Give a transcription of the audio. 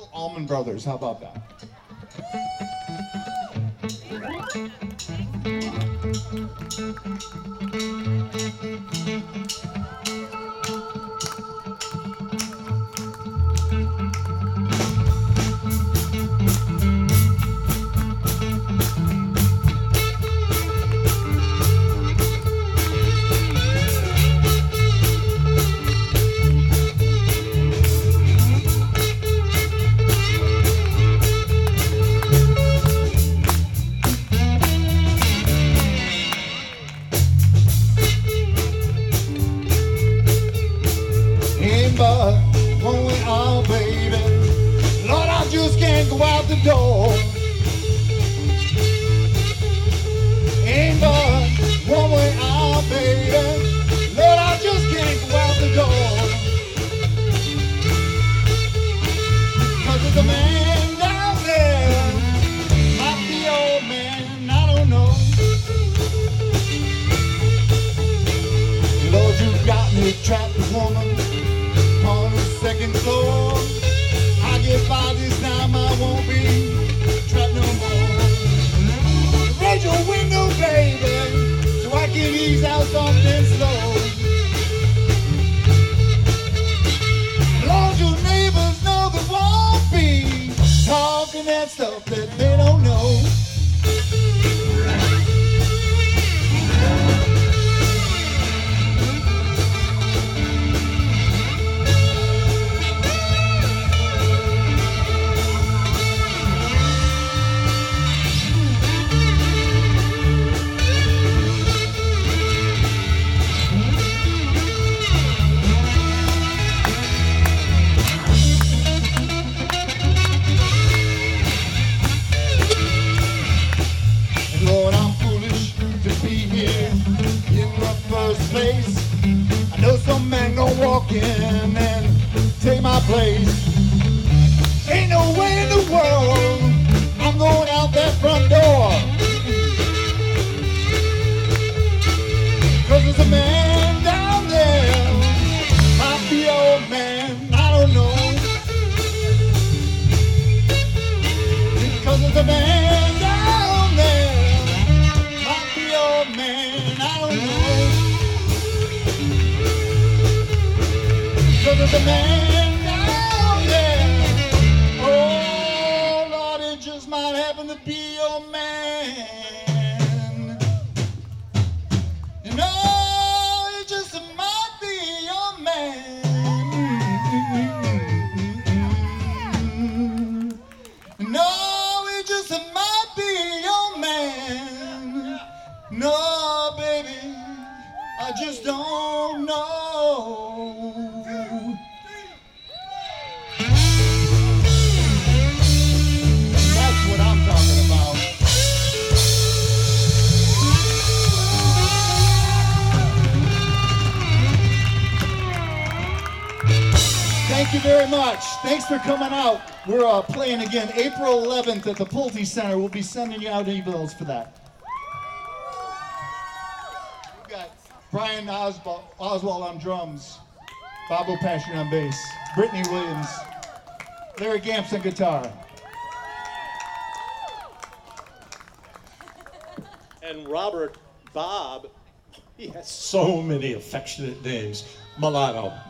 Allman Brothers. How about that? But when we are, baby, Lord, I just can't go out the door. Ain't but when we are, baby, Lord, I just can't go out the door. 'Cause there's a man down there, might be old man, I don't know. Lord, you got me trapped, woman, on the second floor. I get by this time, I won't be trapped no more. Raise your window, baby, so I can ease out soft and slow. Lord, your neighbors know they won't be talking that stuff that they don't know. Lord, I'm foolish to be here in the first place. I know some man gonna walk in and take my place. Ain't no way in the world I'm going out that front door. 'Cause there's a man down there, might be old man, I don't know. Because there's a man down there, man, I don't know. So there's a man down there. Oh, Lord, it just might happen to be your man. You know, it just might be your man. No, it just might be your man. No, baby, I just don't know. That's what I'm talking about. Thank you very much. Thanks for coming out. We're playing again April 11th at the Pulte Center. We'll be sending you out emails for that. Brian Oswald on drums, Bob O'Passion on bass, Brittany Williams, Larry Gamps on guitar. And Robert Bob, he has so many affectionate names. Milano.